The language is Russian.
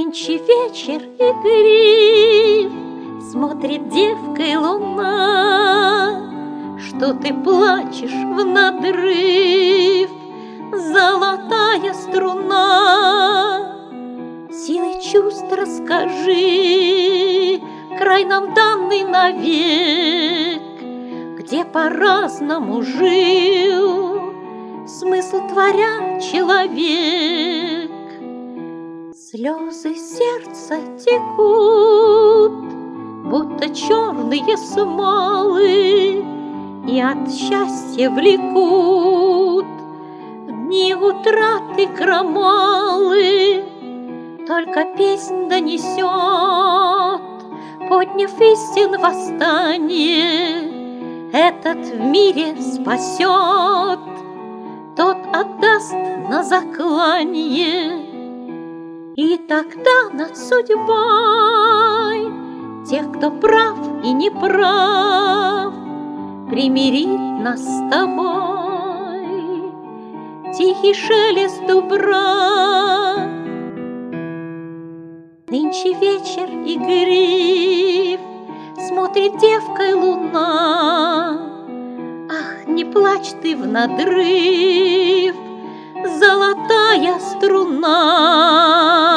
Нынче вечер игрив, смотрит девкой луна. Что ты плачешь в надрыв, золотая струна? Силой чувств расскажи, край нам данный навек, где по-разному жил, смысл творя человек. Слезы сердца текут, будто черные смолы, и от счастья влекут в дни утраты крамолы. Только песнь донесет, подняв истин восстание, этот в мире спасет, тот отдаст на заклание. И тогда над судьбой тех, кто прав и не прав, примирит нас с тобой тихий шелест дубра. Нынче вечер игрив, смотрит девкой луна. Ах, не плачь ты в надрыв, золотая струна.